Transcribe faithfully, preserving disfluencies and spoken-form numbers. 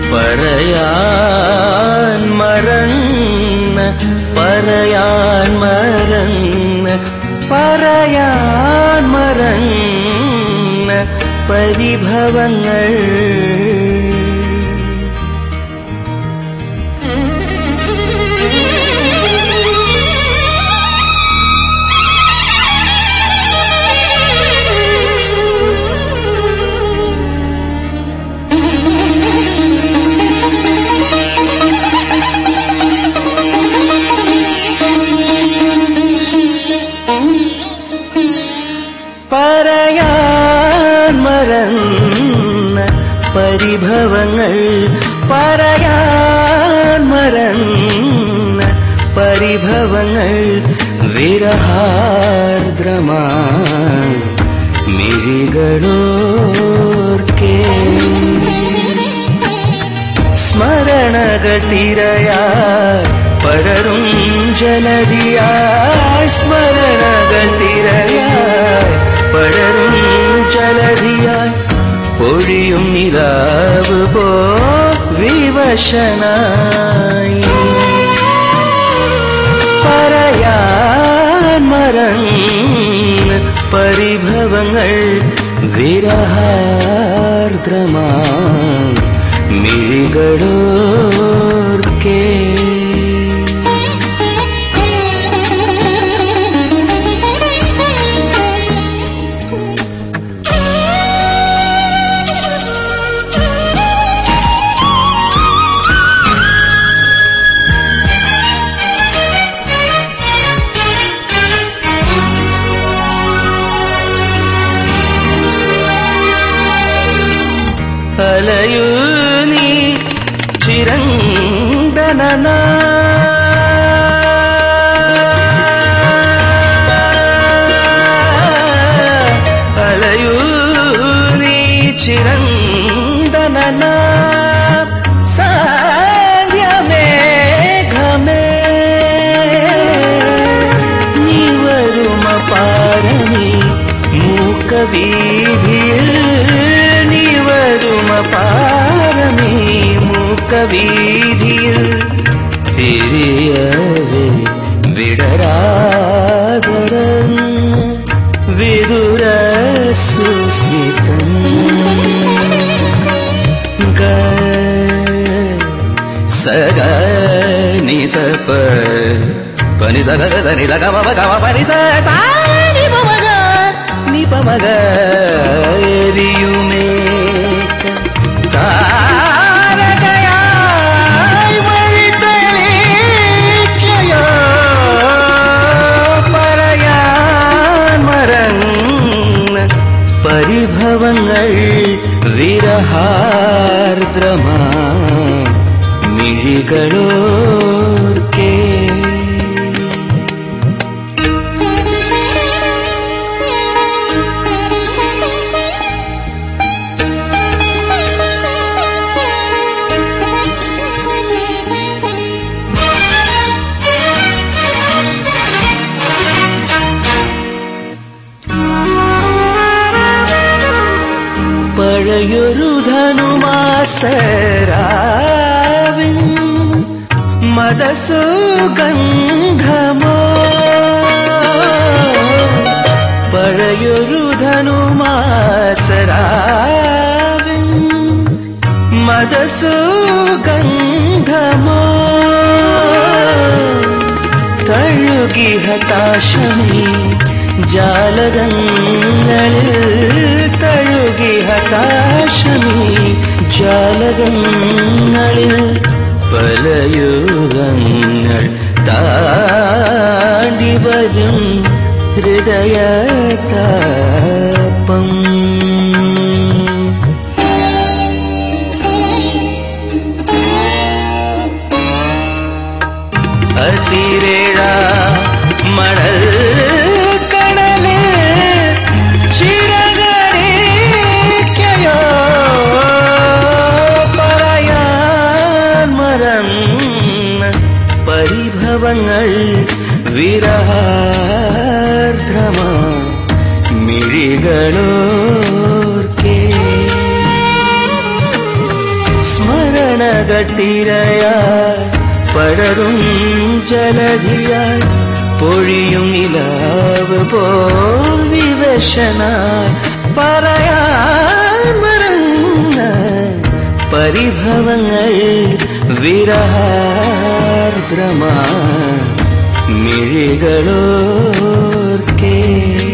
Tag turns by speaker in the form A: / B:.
A: പറയാൻ മറന്ന് പറയാൻ മറന്ന് പറയാൻ മറന്ന് പരിഭവങ്ങൾ പറയാൻ മറന്ന് പരിഭവങ്ങൾ പറയാൻ മറന്ന് പരിഭവങ്ങൾ വിരഹാർദ്രമാ മിഴികളോർക്കേ സ്മരണകൾ തിരയായി പടരും ജലധിയായി സ്മരണകൾ തിരയായി പടരും ജലധിയായി പൊഴിയും നിലാവ് പോ വിവശനായി പറയാൻ മറന്ന് പരിഭവങ്ങൾ വിരഹാർദ്രമാ മിഴികളോർക്കേ അലയൂ നീ ചിരന്തന അലയൂ നീ ചിരന്തന സാധ്യമേഘമേ നീ വരുമ പാരമി മൂക്കവീതിയിൽ പാരമീ മൂക്കവീതിയിൽ തിരിയവേ വിടരാതരന്ന് വിദുര സുസ്മിതം ഗ സഗ നിസപ പനി സഗ നി സഗ മമ ഗമ പനി സ സാനി മമഗ നി പമഗ എരിയുമേ താരകയായി വഴിതെളിക്കയോ പറയാൻ മറന്ന് പരിഭവങ്ങൾ വിരഹാർദ്രമാ മിഴികളോർക്കേ പഴയൊരു ധനുമാസരാവിൻ മദസുഗന്ധമോ പഴയൊരു ധനുമാസരാവിൻ മദസുഗന്ധമോ തഴുകി ഹതാശമീ ജാലകങ്ങളിൽ തഴുകി ഹതാശമീ ജാലകങ്ങളിൽ പലയുഗങ്ങൾ താണ്ടി വരും ഹൃദയതാപം അതിരേഴ മണൽ പരിഭവങ്ങൾ വിരഹാർദ്രമാ മിഴികളോർക്കേ സ്മരണ കനകട്ടിരയായി പടരും ജലധിയായി പൊഴിയും നിലാവ് പോൽ വിവശനായി പറയാൻ മറന്ന പരിഭവങ്ങൾ വിരഹാർദ്രമാ മിഴികളോർക്കേ